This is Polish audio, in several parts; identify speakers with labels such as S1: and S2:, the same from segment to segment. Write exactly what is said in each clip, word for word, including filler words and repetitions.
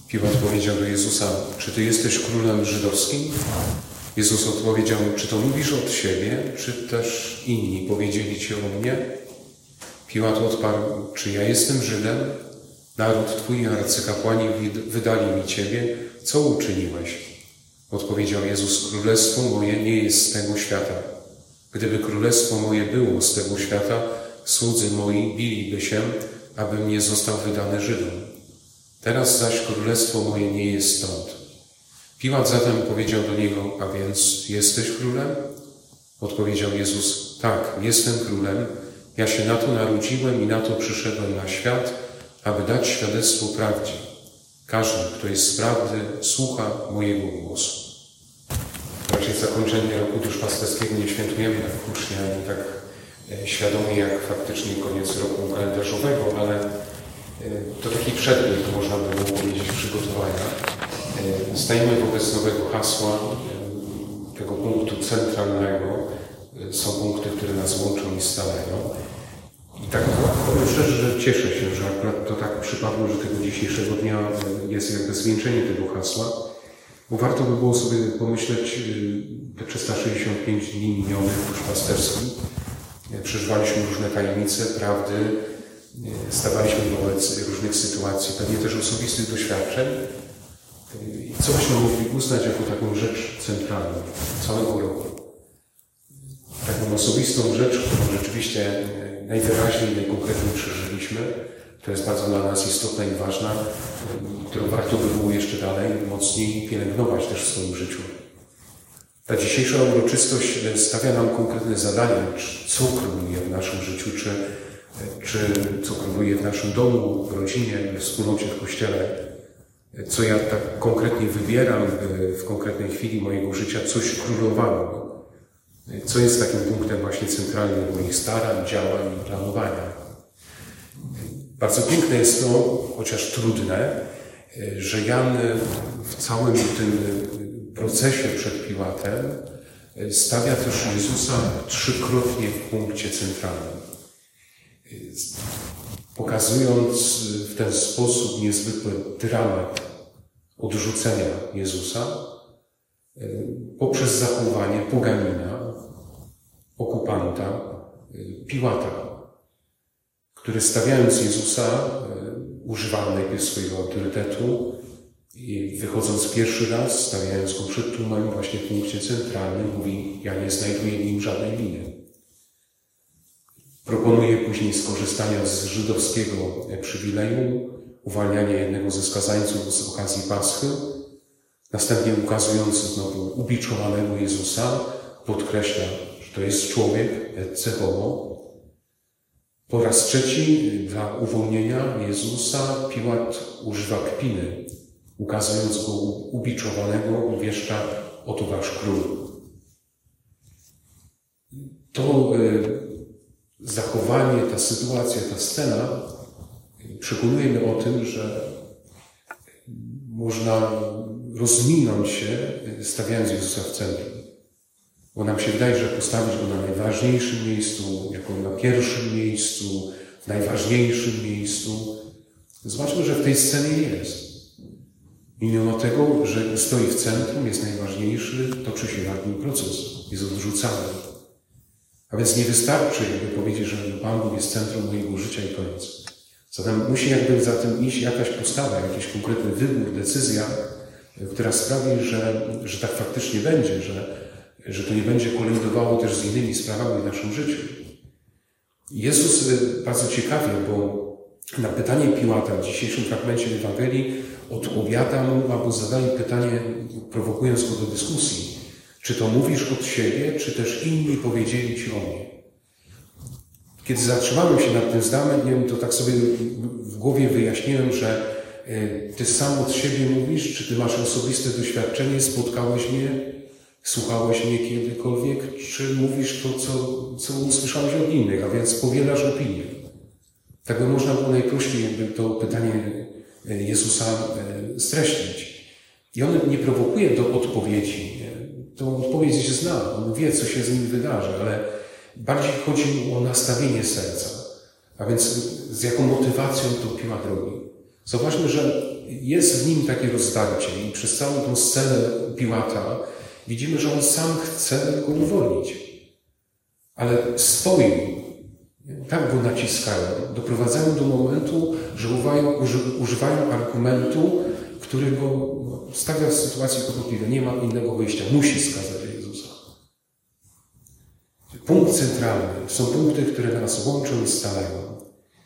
S1: Piłat powiedział do Jezusa: czy Ty jesteś królem żydowskim? Jezus odpowiedział: czy to mówisz od siebie, czy też inni powiedzieli Ci o mnie? Piłat odparł: czy ja jestem Żydem? Naród Twój i arcykapłani wydali mi Ciebie. Co uczyniłeś? Odpowiedział Jezus: królestwo moje nie jest z tego świata. Gdyby królestwo moje było z tego świata, słudzy moi biliby się, abym nie został wydany Żydom. Teraz zaś królestwo moje nie jest stąd. Piłat zatem powiedział do niego: a więc jesteś królem? Odpowiedział Jezus: tak, jestem królem. Ja się na to narodziłem i na to przyszedłem na świat, aby dać świadectwo prawdzie. Każdy, kto jest z prawdy, słucha mojego głosu. Raczej zakończenie roku duszpasterskiego nie świętujemy tak hucznie, ani tak świadomie jak faktycznie koniec roku kalendarzowego, ale to taki przedmiot, można by było powiedzieć, przygotowania. Stajemy wobec nowego hasła, tego punktu centralnego. Są punkty, które nas łączą i stalają. I tak powiem szczerze, że cieszę się, że akurat to tak przypadło, że tego dzisiejszego dnia jest jakby zwieńczenie tego hasła, bo warto by było sobie pomyśleć, te trzysta sześćdziesiąt pięć dni minionych w duszpasterskim. Przeżywaliśmy różne tajemnice, prawdy, stawaliśmy wobec różnych sytuacji, pewnie też osobistych doświadczeń. I co byśmy mogli uznać jako taką rzecz centralną całego roku? Taką osobistą rzecz, którą rzeczywiście najwyraźniej, najkonkretniej przeżyliśmy, to jest bardzo dla nas istotna i ważna, którą warto by było jeszcze dalej mocniej pielęgnować też w swoim życiu. Ta dzisiejsza uroczystość stawia nam konkretne zadanie, co króluje w naszym życiu, czy, czy co króluje w naszym domu, w rodzinie, w wspólnocie, w Kościele. Co ja tak konkretnie wybieram w konkretnej chwili mojego życia, coś królowało. Co jest takim punktem właśnie centralnym moich starań, działań i planowania. Bardzo piękne jest to, chociaż trudne, że Jan w całym tym procesie przed Piłatem stawia też Jezusa trzykrotnie w punkcie centralnym. Pokazując w ten sposób niezwykły dramat odrzucenia Jezusa poprzez zachowanie poganina, okupanta, Piłata, który stawiając Jezusa używał najpierw swojego autorytetu i wychodząc pierwszy raz, stawiając go przed tłumem właśnie w punkcie centralnym, mówi: ja nie znajduję w nim żadnej winy. Proponuje później skorzystania z żydowskiego przywileju, uwalnianie jednego ze skazańców z okazji Paschy, następnie ukazując znowu ubiczowanego Jezusa, podkreśla, że to jest człowiek, cechowo. Po raz trzeci dla uwolnienia Jezusa Piłat używa kpiny, ukazując go ubiczowanego, uwieszcza: oto wasz król. To zachowanie, ta sytuacja, ta scena przekonuje mnie o tym, że można rozminąć się, stawiając Jezusa w centrum. Bo nam się wydaje, że postawić Go na najważniejszym miejscu, jako na pierwszym miejscu, w najważniejszym miejscu. Zobaczmy, że w tej scenie jest. Mimo tego, że stoi w centrum, jest najważniejszy, toczy się nad nim proces, jest odrzucany. A więc nie wystarczy jakby powiedzieć, że Pan Bóg jest centrum mojego życia i koniec. Zatem musi jakby za tym iść jakaś postawa, jakiś konkretny wybór, decyzja, która sprawi, że, że tak faktycznie będzie, że, że to nie będzie kolendowało też z innymi sprawami w naszym życiu. Jezus bardzo ciekawie, bo na pytanie Piłata w dzisiejszym fragmencie Ewangelii odpowiada mu albo zadaje pytanie, prowokując go do dyskusji. Czy to mówisz od siebie, czy też inni powiedzieli Ci o mnie? Kiedy zatrzymałem się nad tym zdaniem, to tak sobie w głowie wyjaśniłem, że Ty sam od siebie mówisz, czy Ty masz osobiste doświadczenie, spotkałeś mnie, słuchałeś mnie kiedykolwiek, czy mówisz to, co, co usłyszałeś od innych, a więc powielasz opinię. Tak by można było najprościej jakby to pytanie Jezusa streścić. I on nie prowokuje do odpowiedzi. Tą odpowiedź się zna, on wie, co się z nim wydarzy, ale bardziej chodzi mu o nastawienie serca. A więc z jaką motywacją to Piłat robi. Zobaczmy, że jest w nim takie rozdarcie i przez całą tą scenę Piłata widzimy, że on sam chce go uwolnić. Ale stoi, tak go naciskają, doprowadzają do momentu, że używają, używają argumentu, który go stawia w sytuacji kłopotliwej. Nie ma innego wyjścia. Musi skazać Jezusa. Punkt centralny. Są punkty, które nas łączą i scalają.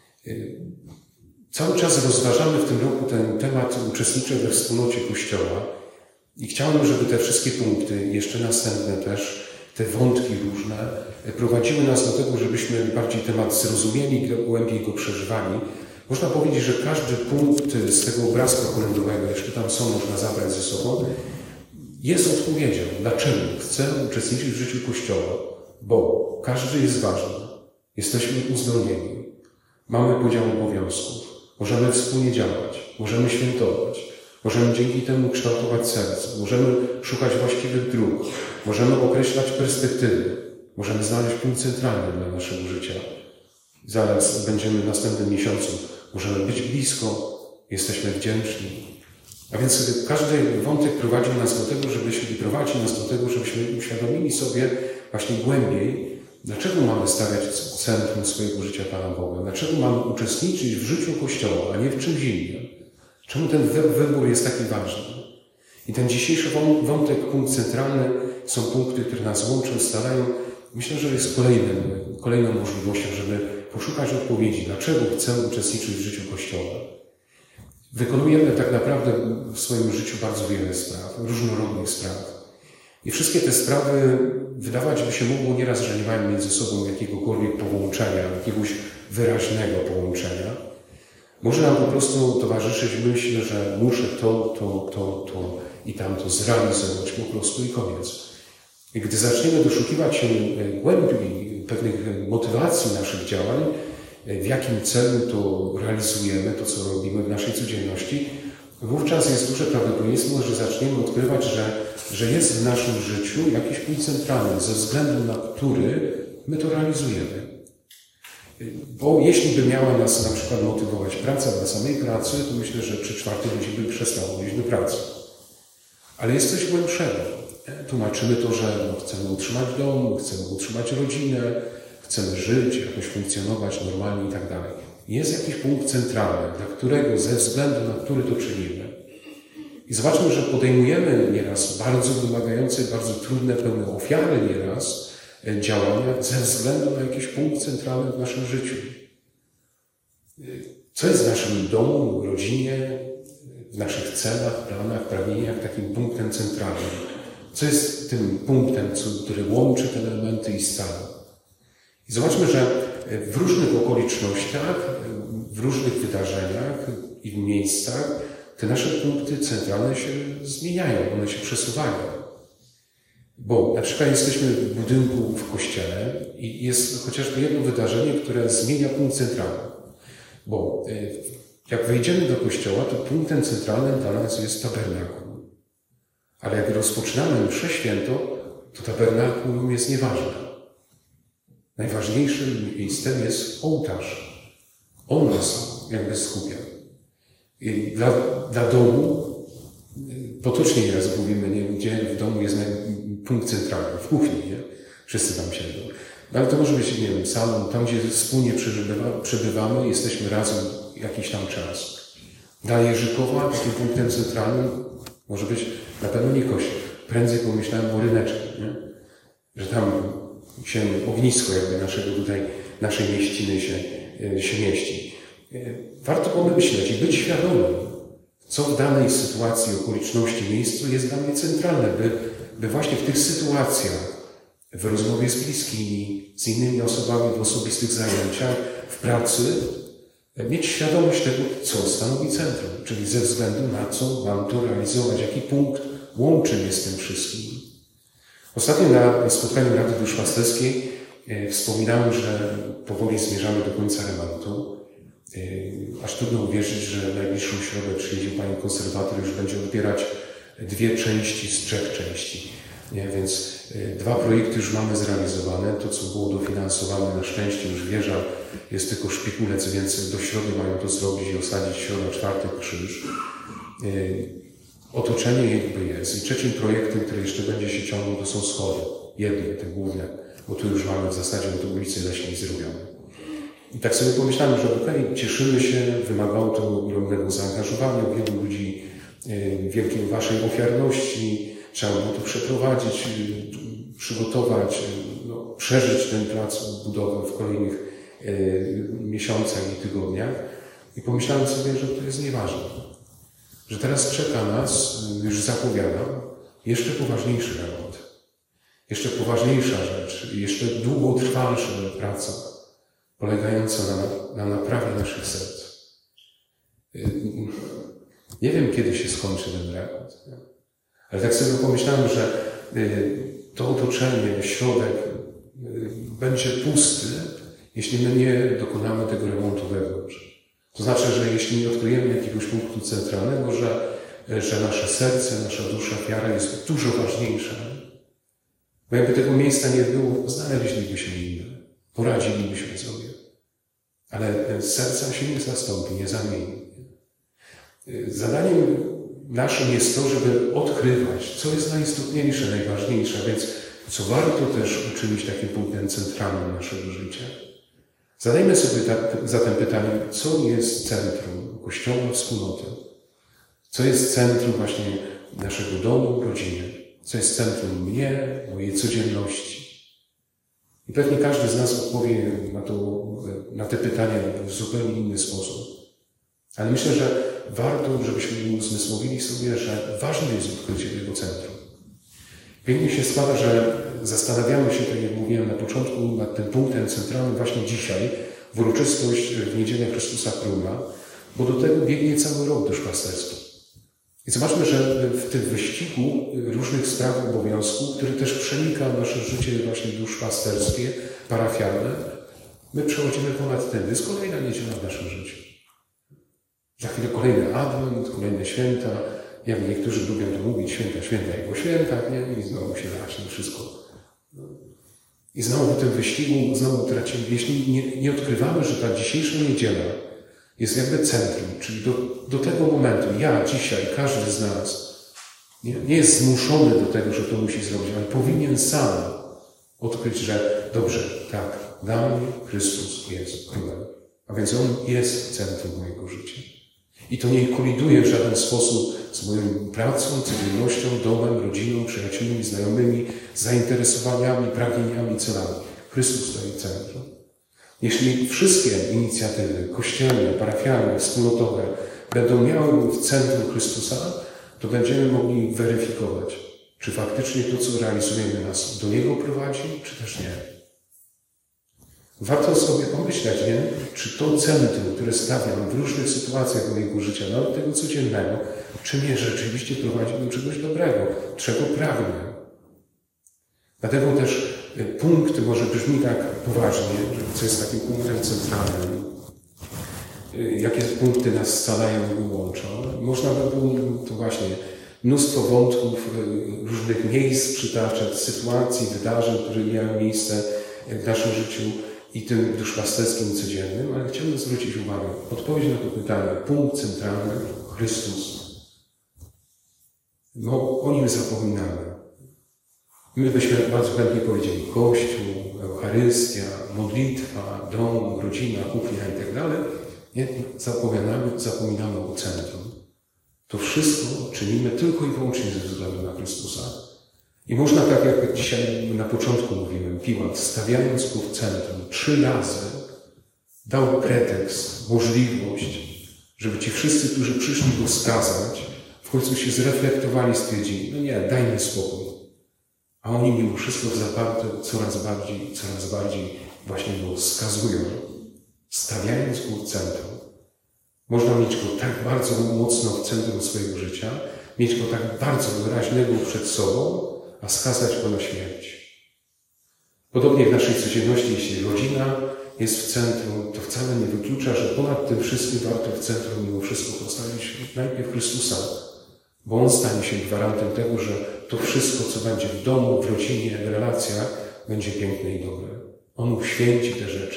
S1: Cały czas rozważamy w tym roku ten temat uczestniczenia we wspólnocie Kościoła i chciałbym, żeby te wszystkie punkty, jeszcze następne też, te wątki różne, prowadziły nas do tego, żebyśmy bardziej temat zrozumieli, głębiej go przeżywali. Można powiedzieć, że każdy punkt z tego obrazka kolędowego, jeśli tam są, można zabrać ze sobą, jest odpowiedzią. Dlaczego chcę uczestniczyć w życiu Kościoła? Bo każdy jest ważny. Jesteśmy uzdolnieni. Mamy podział obowiązków. Możemy wspólnie działać. Możemy świętować. Możemy dzięki temu kształtować serce. Możemy szukać właściwych dróg. Możemy określać perspektywy. Możemy znaleźć punkt centralny dla naszego życia. Zaraz będziemy w następnym miesiącu. Możemy być blisko. Jesteśmy wdzięczni. A więc każdy wątek prowadzi nas do tego, żebyśmy, prowadzi nas do tego, żebyśmy uświadomili sobie właśnie głębiej, dlaczego mamy stawiać w centrum swojego życia Pana Boga? Dlaczego mamy uczestniczyć w życiu Kościoła, a nie w czymś innym? Czemu ten wybór jest taki ważny? I ten dzisiejszy wątek, punkt centralny, są punkty, które nas łączą, starają. Myślę, że jest kolejnym, kolejną możliwością, żeby poszukać odpowiedzi, dlaczego chcę uczestniczyć w życiu Kościoła. Wykonujemy tak naprawdę w swoim życiu bardzo wiele spraw, różnorodnych spraw. I wszystkie te sprawy wydawać by się mogło nieraz, że nie mają między sobą jakiegokolwiek połączenia, jakiegoś wyraźnego połączenia. Może nam po prostu towarzyszyć myśl, że muszę to, to, to, to i tamto zrealizować po prostu i koniec. I gdy zaczniemy doszukiwać się głębiej pewnych motywacji naszych działań, w jakim celu to realizujemy, to co robimy w naszej codzienności, wówczas jest duże prawdopodobieństwo, że zaczniemy odkrywać, że, że jest w naszym życiu jakiś punkt centralny, ze względu na który my to realizujemy. Bo jeśli by miała nas na przykład motywować praca dla samej pracy, to myślę, że trzy czwarte ludzi by przestało iść do pracy. Ale jest coś głębszego. Tłumaczymy to, że no, chcemy utrzymać dom, chcemy utrzymać rodzinę, chcemy żyć, jakoś funkcjonować normalnie i tak dalej. Jest jakiś punkt centralny, dla którego, ze względu na który to czynimy. I zobaczmy, że podejmujemy nieraz bardzo wymagające, bardzo trudne, pełne ofiary nieraz działania ze względu na jakiś punkt centralny w naszym życiu. Co jest w naszym domu, rodzinie, w naszych celach, planach, pragnieniach takim punktem centralnym? Co jest tym punktem, który łączy te elementy i stale? I zobaczmy, że w różnych okolicznościach, w różnych wydarzeniach i w miejscach te nasze punkty centralne się zmieniają, one się przesuwają. Bo na przykład jesteśmy w budynku w kościele i jest chociażby jedno wydarzenie, które zmienia punkt centralny. Bo jak wejdziemy do kościoła, to punktem centralnym dla nas jest tabernakulum. Ale jak rozpoczynamy mszę święto, to tabernakulum jest nieważne. Najważniejszym miejscem jest ołtarz. On nas jakby skupia. I dla, dla domu, potocznie nieraz mówimy, nie, gdzie w domu jest punkt centralny, w kuchni, nie? Wszyscy tam siedzą. No, ale to może być, nie wiem, salon, tam gdzie wspólnie przebywa, przebywamy, jesteśmy razem jakiś tam czas. Dla Jerzykowa takim punktem centralnym może być na pewno nie kościół. Prędzej pomyślałem o ryneczku, nie? Że tam się ognisko jakby naszego tutaj, naszej mieściny się, się mieści. Warto pomyśleć i być świadomym, co w danej sytuacji, okoliczności, miejscu jest dla mnie centralne, by, by właśnie w tych sytuacjach, w rozmowie z bliskimi, z innymi osobami, w osobistych zajęciach, w pracy, mieć świadomość tego, co stanowi centrum, czyli ze względu na co mam to realizować, jaki punkt łączy mnie z tym wszystkim. Ostatnio na spotkaniu Rady Duszpasterskiej e, wspominałem, że powoli zmierzamy do końca remontu. E, aż trudno uwierzyć, że w najbliższą środę przyjedzie pani konserwator, już będzie odbierać dwie części z trzech części. Nie? Więc e, dwa projekty już mamy zrealizowane. To, co było dofinansowane, na szczęście już wieża jest tylko szpikulec, więc do środy mają to zrobić i osadzić środa, czwartek krzyż. Otoczenie jakby jest. I trzecim projektem, który jeszcze będzie się ciągnął, to są schody. Jedne, te główne, bo tu już mamy w zasadzie do ulicy Leśnej zrobione. I tak sobie pomyślałem, że okej, okay, cieszymy się, wymagało to ogromnego zaangażowania wielu ludzi, wielkiej waszej ofiarności, trzeba było to przeprowadzić, przygotować, no, przeżyć ten plac budowy w kolejnych e, miesiącach i tygodniach. I pomyślałem sobie, że to jest nieważne. Że teraz czeka nas, już zapowiadam, jeszcze poważniejszy remont. Jeszcze poważniejsza rzecz, jeszcze długotrwalsza praca, polegająca na, na naprawie naszych serc. Nie wiem, kiedy się skończy ten remont. Ale tak sobie pomyślałem, że to otoczenie, środek będzie pusty, jeśli my nie dokonamy tego remontu wewnątrz. To znaczy, że jeśli nie odkryjemy jakiegoś punktu centralnego, że, że nasze serce, nasza dusza, wiara jest dużo ważniejsza. Bo jakby tego miejsca nie było, znaleźlibyśmy inne, poradzilibyśmy sobie. Ale serca się nie zastąpi, nie zamieni. Zadaniem naszym jest to, żeby odkrywać, co jest najistotniejsze, najważniejsze, więc co warto też uczynić takim punktem centralnym naszego życia. Zadajmy sobie ta, zatem pytanie, co jest centrum Kościoła, wspólnoty? Co jest centrum właśnie naszego domu, rodziny? Co jest centrum mnie, mojej codzienności? I pewnie każdy z nas odpowie na, to, na te pytania w zupełnie inny sposób. Ale myślę, że warto, żebyśmy uzmysłowili sobie, że ważne jest odkrycie tego centrum. Pięknie się składa, że zastanawiamy się, tak jak mówiłem na początku, nad tym punktem centralnym właśnie dzisiaj, w uroczystość w Niedzielę Chrystusa Króla, bo do tego biegnie cały rok duszpasterski. I zobaczmy, że w tym wyścigu różnych spraw, obowiązków, który też przenika nasze życie właśnie duszpasterskie, parafialne, my przechodzimy ponad ten. To jest kolejna niedziela w naszym życiu. Za chwilę kolejny adwent, kolejne święta, jak niektórzy lubią to mówić, święta, święta i po świętach, nie? I znowu się zacznie wszystko. I znowu w tym wyścigu, znowu tracimy, jeśli nie, nie odkrywamy, że ta dzisiejsza niedziela jest jakby centrum, czyli do, do tego momentu, ja dzisiaj, każdy z nas nie, nie jest zmuszony do tego, że to musi zrobić, ale powinien sam odkryć, że dobrze, tak, dla mnie Chrystus jest królem. A więc On jest centrum mojego życia. I to nie koliduje w żaden sposób z moją pracą, codziennością, domem, rodziną, przyjaciółmi, znajomymi, zainteresowaniami, pragnieniami, celami. Chrystus stoi w centrum. Jeśli wszystkie inicjatywy kościelne, parafialne, wspólnotowe będą miały w centrum Chrystusa, to będziemy mogli weryfikować, czy faktycznie to, co realizujemy, nas do Niego prowadzi, czy też nie. Warto sobie pomyśleć, nie? Czy to centrum, które stawiam w różnych sytuacjach mojego życia, nawet tego codziennego, czy mnie rzeczywiście prowadzi do czegoś dobrego, czego pragnę. Dlatego też punkt może brzmi tak poważnie, co jest takim punktem centralnym. Jakie punkty nas scalają i łączą. Można by było to właśnie mnóstwo wątków, różnych miejsc przytaczać, sytuacji, wydarzeń, które miały miejsce w naszym życiu i tym duszpasterskim codziennym, ale chciałbym zwrócić uwagę. Odpowiedź na to pytanie, punkt centralny, Chrystus. No, o Nim zapominamy. My byśmy bardzo chętnie powiedzieli Kościół, Eucharystia, modlitwa, dom, rodzina, kuchnia i tak dalej. Nie, zapominamy, zapominamy o centrum. To wszystko czynimy tylko i wyłącznie ze względu na Chrystusa. I można, tak jak dzisiaj na początku mówiłem, Piłat, stawiając Go w centrum, trzy razy dał pretekst, możliwość, żeby ci wszyscy, którzy przyszli Go skazać, w końcu się zreflektowali, stwierdzili, no nie, daj mi spokój. A oni mimo wszystko zaparte coraz bardziej, coraz bardziej właśnie Go skazują, stawiając Go w centrum. Można mieć Go tak bardzo mocno w centrum swojego życia, mieć Go tak bardzo wyraźnego przed sobą, a skazać Go na śmierć. Podobnie w naszej codzienności, jeśli rodzina jest w centrum, to wcale nie wyklucza, że ponad tym wszystkim warto w centrum mimo wszystko postawić najpierw Chrystusa, bo On stanie się gwarantem tego, że to wszystko, co będzie w domu, w rodzinie, w relacjach, będzie piękne i dobre. On uświęci te rzeczy,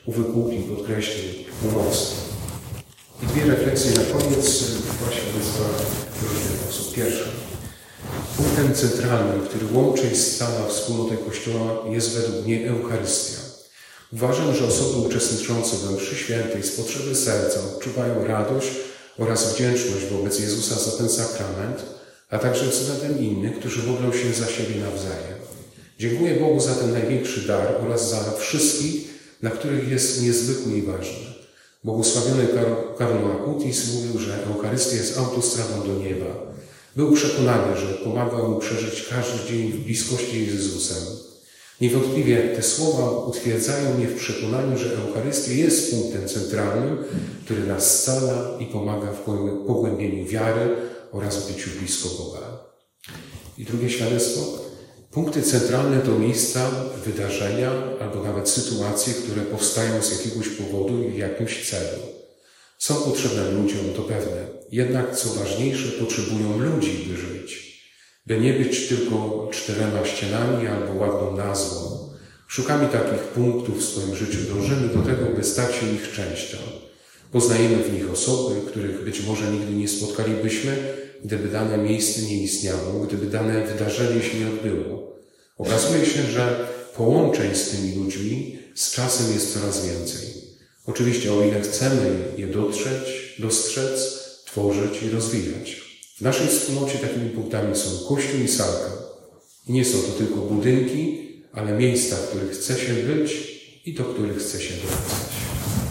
S1: uwypuklił, podkreślił, umocnił. I dwie refleksje na koniec właśnie w różny sposób. Pierwsza. Punktem centralnym, który łączy i scala wspólnotę Kościoła, jest według mnie Eucharystia. Uważam, że osoby uczestniczące we mszy świętej z potrzeby serca odczuwają radość oraz wdzięczność wobec Jezusa za ten sakrament, a także względem innych, którzy modlą się za siebie nawzajem. Dziękuję Bogu za ten największy dar oraz za wszystkich, dla których jest niezwykły i ważny. Błogosławiony Carlo Acutis mówił, że Eucharystia jest autostradą do nieba. Był przekonany, że pomaga mu przeżyć każdy dzień w bliskości z Jezusem. Niewątpliwie te słowa utwierdzają mnie w przekonaniu, że Eucharystia jest punktem centralnym, który nas scala i pomaga w pogłębieniu wiary oraz byciu blisko Boga. I drugie świadectwo. Punkty centralne to miejsca, wydarzenia albo nawet sytuacje, które powstają z jakiegoś powodu i w jakimś celu. Są potrzebne ludziom, to pewne. Jednak, co ważniejsze, potrzebują ludzi, by żyć. By nie być tylko czterema ścianami albo ładną nazwą. Szukamy takich punktów w swoim życiu. Dążymy do tego, by stać się ich częścią. Poznajemy w nich osoby, których być może nigdy nie spotkalibyśmy, gdyby dane miejsce nie istniało, gdyby dane wydarzenie się nie odbyło. Okazuje się, że połączeń z tymi ludźmi z czasem jest coraz więcej. Oczywiście, o ile chcemy je dotrzeć, dostrzec, tworzyć i rozwijać. W naszej wspólnocie takimi punktami są Kościół i salka. I nie są to tylko budynki, ale miejsca, w których chce się być i do których chce się wracać.